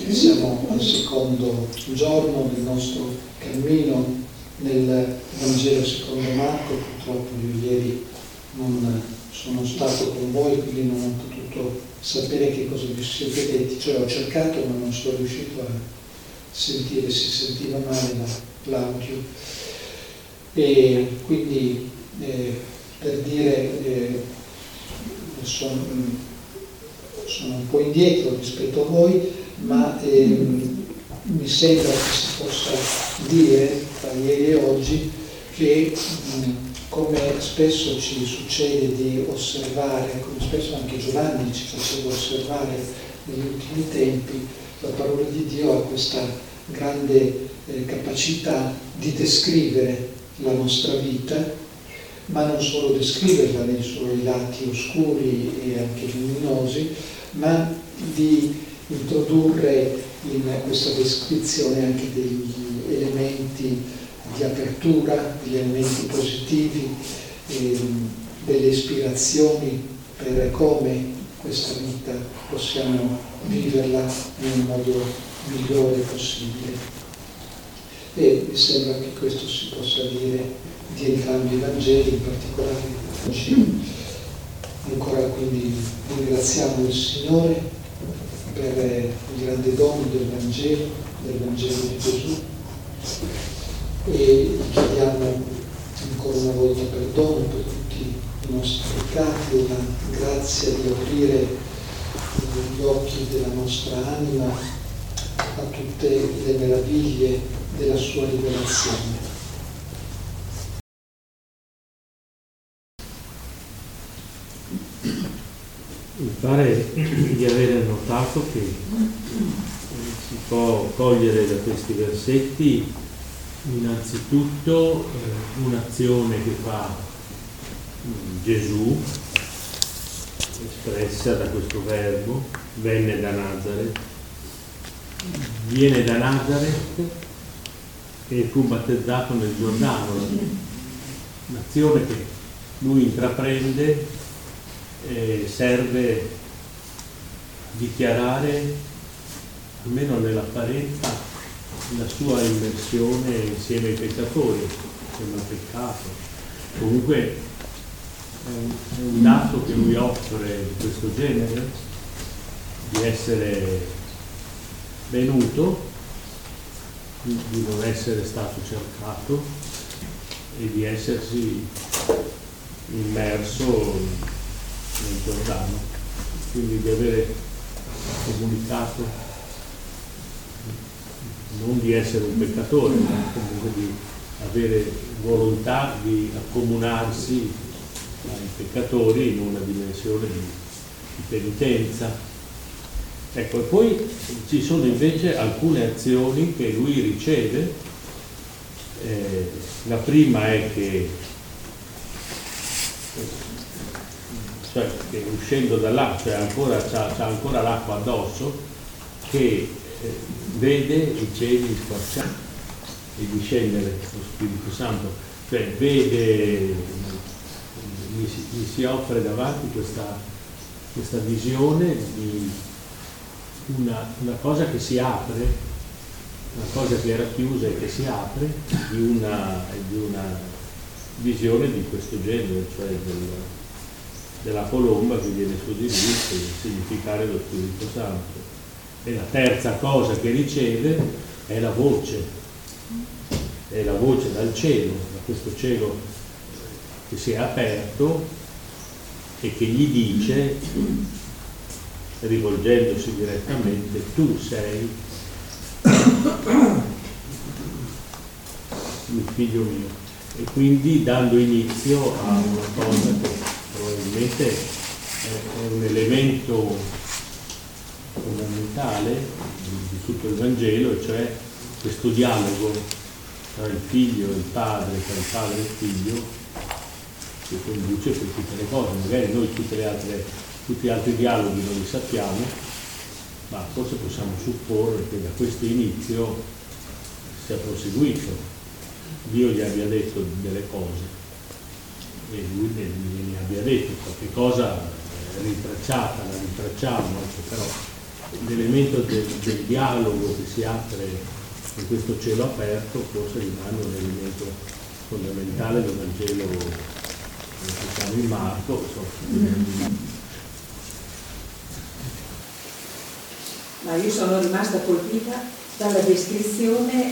Siamo al secondo giorno del nostro cammino nel Vangelo secondo Marco. Purtroppo io ieri non sono stato con voi, quindi non ho potuto sapere che cosa vi siete detti, cioè ho cercato ma non sono riuscito a sentire, si sentiva male l'audio. E quindi per dire sono un po' indietro rispetto a voi, ma mi sembra che si possa dire tra ieri e oggi che come spesso ci succede di osservare, come spesso anche Giovanni ci faceva osservare negli ultimi tempi, la parola di Dio ha questa grande capacità di descrivere la nostra vita, ma non solo descriverla nei suoi lati oscuri e anche luminosi, ma di introdurre in questa descrizione anche degli elementi di apertura, degli elementi positivi, delle ispirazioni per come questa vita possiamo viverla nel modo migliore possibile. E mi sembra che questo si possa dire di entrambi i Vangeli, in particolare di oggi. Ancora quindi ringraziamo il Signore per il grande dono del Vangelo di Gesù, e gli chiediamo ancora una volta perdono per tutti i nostri peccati e la grazia di aprire gli occhi della nostra anima a tutte le meraviglie della sua rivelazione. Mi pare di aver notato che si può cogliere da questi versetti innanzitutto un'azione che fa Gesù, espressa da questo verbo, venne da Nazareth, viene da Nazareth e fu battezzato nel Giordano, un'azione che lui intraprende serve a dichiarare, almeno nell'apparenza, la sua immersione insieme ai peccatori, insieme al peccato. Comunque è un dato che lui offre di questo genere, di essere venuto, di non essere stato cercato e di essersi immerso nel Giordano, quindi di avere comunicato non di essere un peccatore, ma comunque di avere volontà di accomunarsi ai peccatori in una dimensione di penitenza. Ecco, e poi ci sono invece alcune azioni che lui riceve. La prima è che uscendo da là, cioè c'ha ancora l'acqua addosso, che vede i cieli squarciati e discendere lo Spirito Santo, cioè vede, gli si offre davanti questa visione di una cosa che si apre, una cosa che era chiusa e che si apre, di una visione di questo genere, cioè della colomba che viene su di lui per significare lo Spirito Santo. E la terza cosa che riceve è la voce dal cielo, da questo cielo che si è aperto e che gli dice, rivolgendosi direttamente: tu sei il figlio mio. E quindi dando inizio a una cosa che probabilmente è un elemento fondamentale di tutto il Vangelo, cioè questo dialogo tra il figlio e il padre, tra il padre e il figlio, che conduce per tutte le cose. Magari noi tutti gli altri dialoghi non li sappiamo, ma forse possiamo supporre che da questo inizio sia proseguito. Dio gli abbia detto delle cose e lui ne abbia detto qualche cosa rintracciata, la rintracciamo, però l'elemento del dialogo che si apre in questo cielo aperto forse rimane un elemento fondamentale del Vangelo che siamo in Marco. Ma io sono rimasta colpita dalla descrizione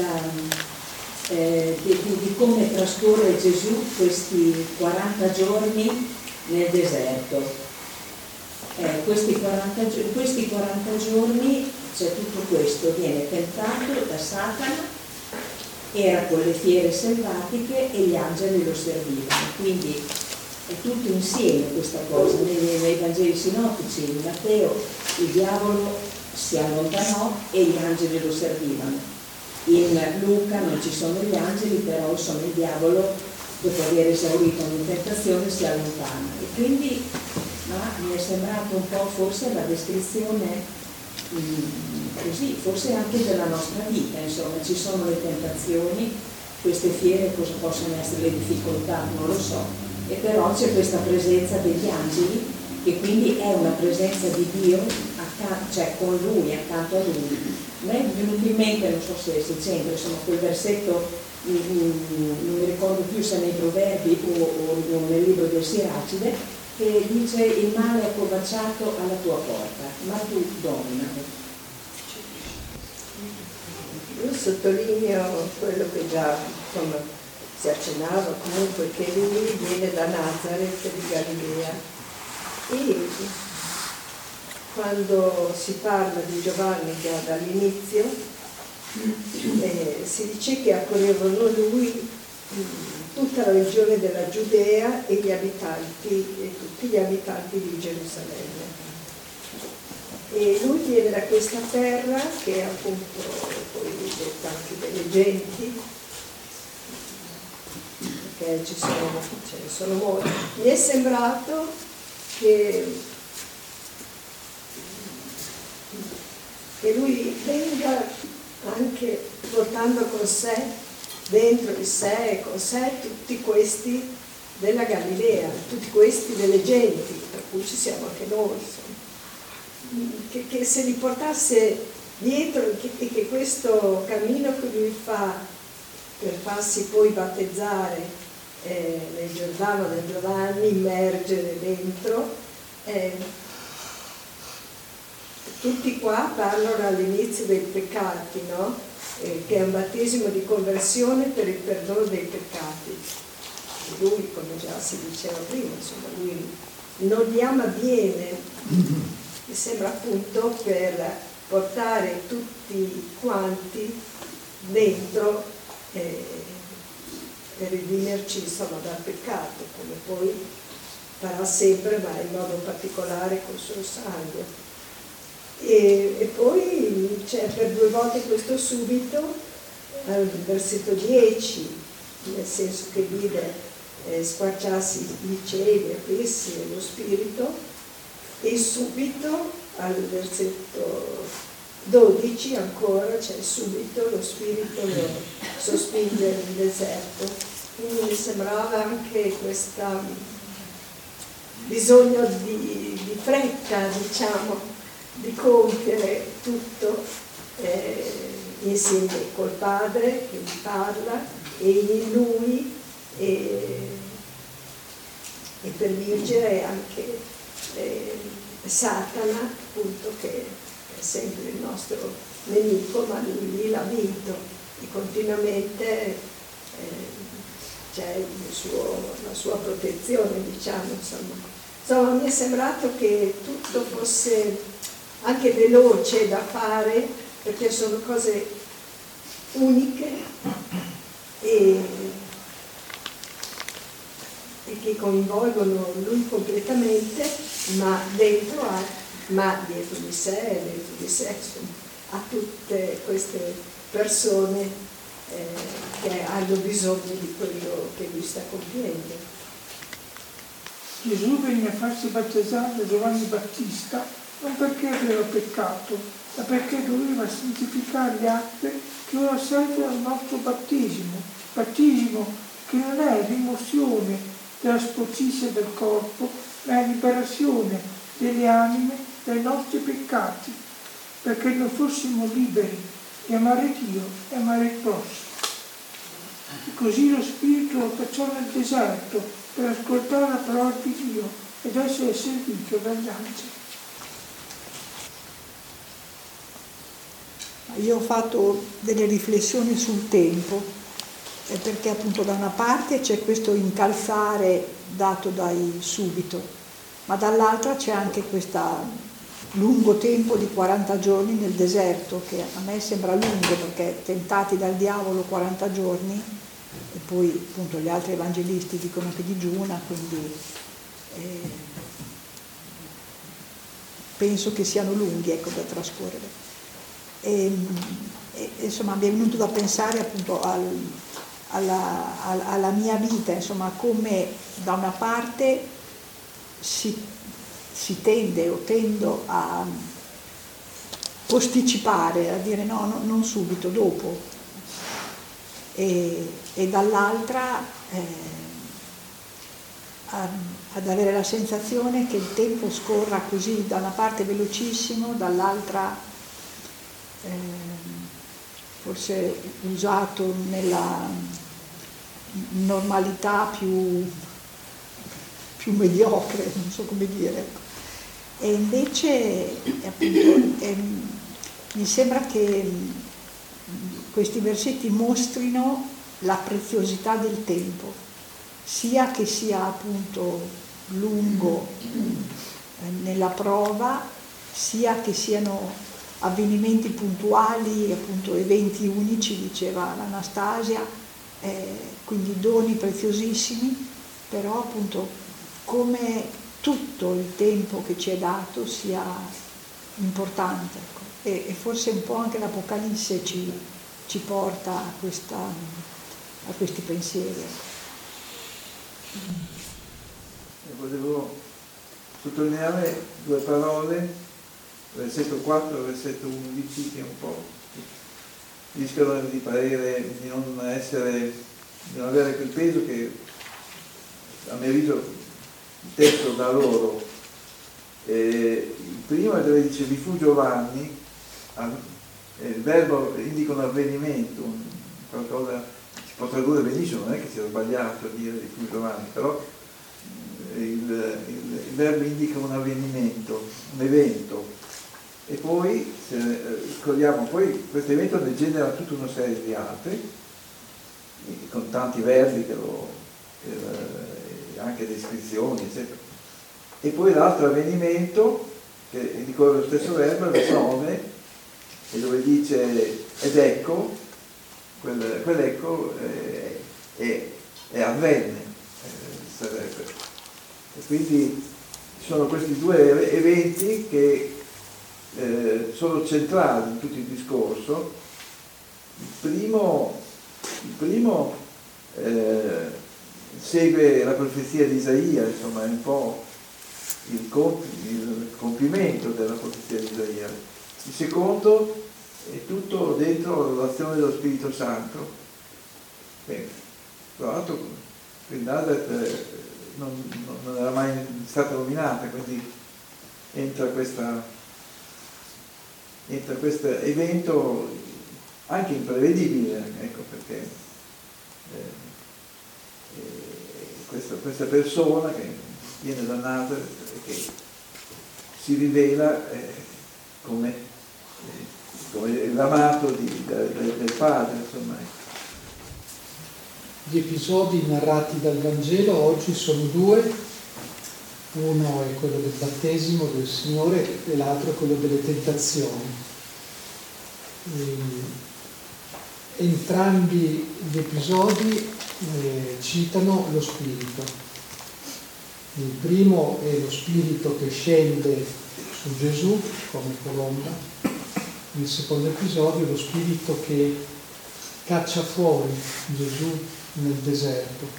di come trascorre Gesù questi 40 giorni nel deserto. Questi 40 giorni c'è tutto questo, viene tentato da Satana, era con le fiere selvatiche e gli angeli lo servivano, quindi è tutto insieme questa cosa. Nei Vangeli sinottici, in Matteo, il diavolo si allontanò e gli angeli lo servivano. In Luca non ci sono gli angeli, però insomma il diavolo, dopo aver esaurito una tentazione, si allontana. E quindi mi è sembrato un po' forse la descrizione così, forse anche della nostra vita, insomma, ci sono le tentazioni, queste fiere cosa possono essere le difficoltà, non lo so, e però c'è questa presenza degli angeli, che quindi è una presenza di Dio, cioè con lui, accanto a lui. A me è venuto in mente, non so se c'entra, insomma, quel versetto, non mi ricordo più se nei Proverbi o nel libro del Siracide, che dice: il male è accovacciato alla tua porta, ma tu dominalo. Io sottolineo quello che già insomma si accennava, comunque, che lui viene da Nazareth di Galilea, e quando si parla di Giovanni già dall'inizio si dice che accorrevano lui tutta la regione della Giudea e gli abitanti, e tutti gli abitanti di Gerusalemme. E lui viene da questa terra che è appunto, poi detta anche delle genti, perché ce ne sono molti. Mi è sembrato che lui venga anche portando con sé, dentro di sé e con sé, tutti questi della Galilea, tutti questi delle genti, per cui ci siamo anche noi, insomma. Che se li portasse dietro, e che questo cammino che lui fa per farsi poi battezzare nel Giordano del Giovanni, immergere dentro, tutti qua parlano all'inizio dei peccati, no? Che è un battesimo di conversione per il perdono dei peccati. Lui, come già si diceva prima, insomma, lui non li ama bene, mi sembra appunto per portare tutti quanti dentro e redimerci, insomma, dal peccato, come poi farà sempre, ma in modo particolare col suo sangue. E poi c'è per 2 volte questo subito al versetto 10, nel senso che vide squarciarsi i cieli, aprirsi lo spirito, e subito al versetto 12 ancora c'è subito lo spirito lo sospinge nel deserto. Quindi mi sembrava anche questo bisogno di fretta, diciamo, di compiere tutto insieme col Padre che gli parla e in lui, e per vincere anche Satana, appunto, che è sempre il nostro nemico, ma lui l'ha vinto e continuamente c'è la sua protezione, diciamo, insomma mi è sembrato che tutto fosse anche veloce da fare, perché sono cose uniche e che coinvolgono lui completamente, ma dietro di sé, insomma, a tutte queste persone che hanno bisogno di quello che lui sta compiendo. Gesù venne a farsi battezzare da Giovanni Battista non perché aveva peccato, ma perché doveva santificare le acque che ora servono al nostro battesimo che non è rimozione della sporcizia del corpo, ma è liberazione delle anime dai nostri peccati. perché noi fossimo liberi di amare Dio e amare il prossimo. E così lo Spirito lo cacciò nel deserto per ascoltare la parola di Dio ed essere servito dagli angeli. Io ho fatto delle riflessioni sul tempo, perché appunto da una parte c'è questo incalzare dato dai subito, ma dall'altra c'è anche questo lungo tempo di 40 giorni nel deserto, che a me sembra lungo perché tentati dal diavolo 40 giorni, e poi appunto gli altri evangelisti dicono che digiuna, quindi penso che siano lunghi, ecco, da trascorrere. Insomma, mi è venuto da pensare appunto alla mia vita, insomma, come da una parte si tende o tendo a posticipare, a dire no, non subito, dopo, e dall'altra ad avere la sensazione che il tempo scorra così, da una parte velocissimo, dall'altra forse usato nella normalità più mediocre, non so come dire. E invece appunto, mi sembra che questi versetti mostrino la preziosità del tempo, sia che sia appunto lungo nella prova, sia che siano avvenimenti puntuali, appunto eventi unici, diceva l'Anastasia, quindi doni preziosissimi, però appunto come tutto il tempo che ci è dato sia importante, ecco. E forse un po' anche l'Apocalisse ci porta a questi pensieri. Volevo sottolineare due parole, versetto 4 e versetto 11, che un po' rischiano di parere di non avere quel peso che a mio avviso il testo dà loro. Il primo è dove dice vi fu Giovanni, il verbo indica un avvenimento, qualcosa si può tradurre benissimo, non è che sia sbagliato a dire vi fu Giovanni, però il verbo indica un avvenimento, un evento. E poi, se scordiamo, poi questo evento ne genera tutta una serie di altri, con tanti verbi anche descrizioni, eccetera. E poi l'altro avvenimento, che ricorre lo stesso verbo, il 9, e dove dice ed ecco, quell'ecco è avvenne, sarebbe. E quindi ci sono questi due eventi che sono centrali in tutto il discorso. Il primo segue la profezia di Isaia, insomma è un po' il compimento della profezia di Isaia. Il secondo è tutto dentro l'azione dello Spirito Santo. Tra l'altro il Nazareth non era mai stata nominata, quindi entra questo evento anche imprevedibile, ecco, perché questa persona che viene da Nazareth e che si rivela come l'amato del padre, insomma. Gli episodi narrati dal Vangelo oggi sono due. Uno è quello del battesimo del Signore e l'altro è quello delle tentazioni. Entrambi gli episodi citano lo Spirito. Il primo è lo Spirito che scende su Gesù come colonna. Il secondo episodio è lo Spirito che caccia fuori Gesù nel deserto.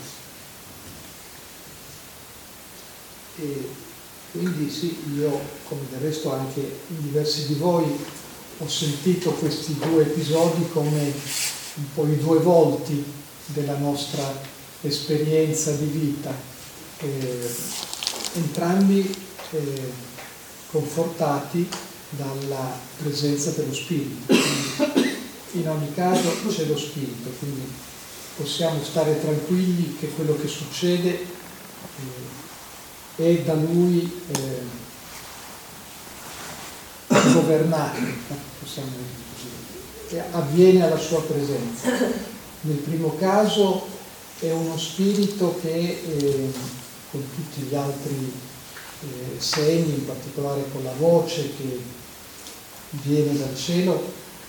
E quindi sì, io, come del resto anche diversi di voi, ho sentito questi due episodi come un po' i due volti della nostra esperienza di vita, entrambi confortati dalla presenza dello Spirito. In ogni caso c'è lo Spirito, quindi possiamo stare tranquilli che quello che succede è da Lui governato, possiamo dire così, avviene alla sua presenza. Nel primo caso è uno Spirito che con tutti gli altri segni, in particolare con la voce che viene dal cielo,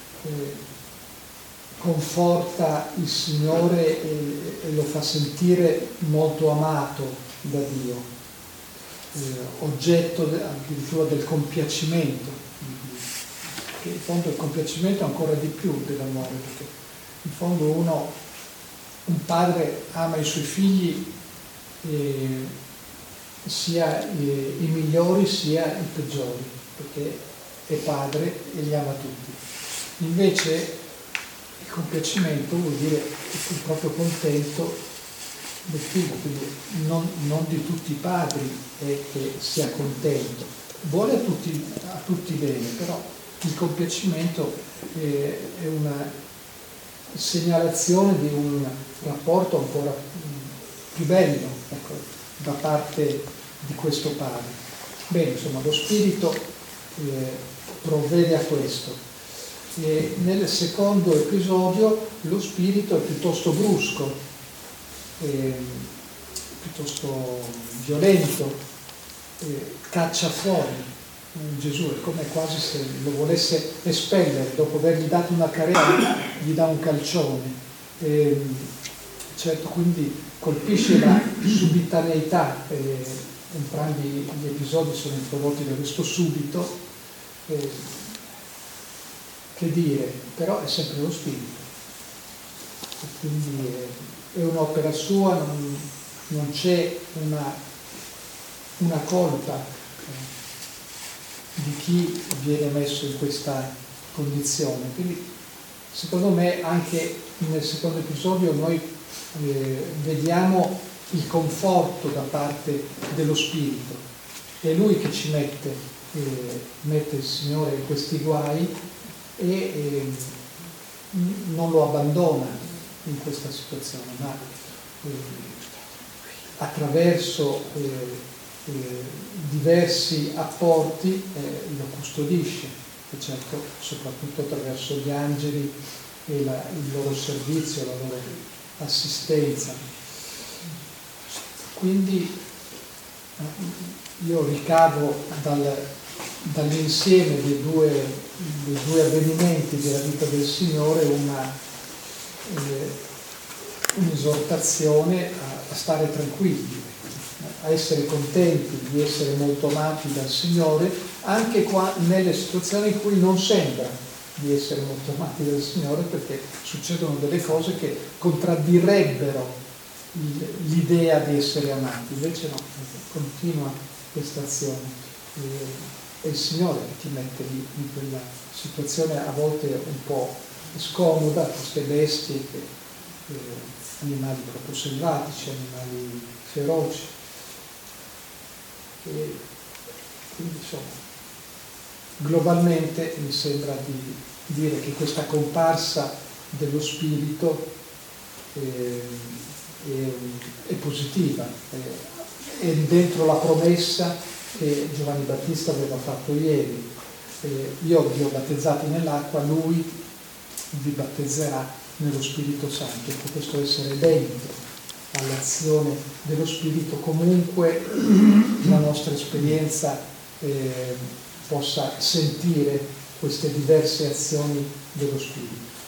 conforta il Signore e lo fa sentire molto amato da Dio, oggetto addirittura del compiacimento, che in fondo il compiacimento è ancora di più dell'amore, perché in fondo un padre ama i suoi figli, sia i migliori sia i peggiori, perché è padre e li ama tutti. Invece il compiacimento vuol dire che è proprio contento del figlio, quindi non di tutti i padri è che sia contento, vuole a tutti bene, però il compiacimento è una segnalazione di un rapporto ancora più bello, ecco, da parte di questo padre. Bene, insomma, lo Spirito provvede a questo. E nel secondo episodio lo Spirito è piuttosto brusco, piuttosto violento, caccia fuori Gesù, è come quasi se lo volesse espellere, dopo avergli dato una carena gli dà un calcione. Certo, quindi colpisce la subitaneità, entrambi gli episodi sono introdotti da questo subito, che dire, però è sempre lo Spirito, e quindi è un'opera sua, non c'è una colpa di chi viene messo in questa condizione. Quindi secondo me anche nel secondo episodio noi vediamo il conforto da parte dello Spirito, è Lui che ci mette il Signore in questi guai e non lo abbandona in questa situazione, ma attraverso diversi apporti lo custodisce, e certo soprattutto attraverso gli angeli e il loro servizio, la loro assistenza. Quindi io ricavo dall'insieme dei due avvenimenti della vita del Signore un'esortazione a stare tranquilli, a essere contenti di essere molto amati dal Signore, anche qua nelle situazioni in cui non sembra di essere molto amati dal Signore, perché succedono delle cose che contraddirebbero l'idea di essere amati. Invece no, continua questa azione. È il Signore che ti mette lì in quella situazione a volte un po' scomoda, queste bestie, animali proprio selvatici, animali feroci. E quindi insomma, globalmente mi sembra di dire che questa comparsa dello Spirito è positiva, è dentro la promessa che Giovanni Battista aveva fatto ieri. Io vi ho battezzati nell'acqua, lui vi battezzerà nello Spirito Santo. Ecco, questo essere dentro all'azione dello Spirito, comunque la nostra esperienza possa sentire queste diverse azioni dello Spirito.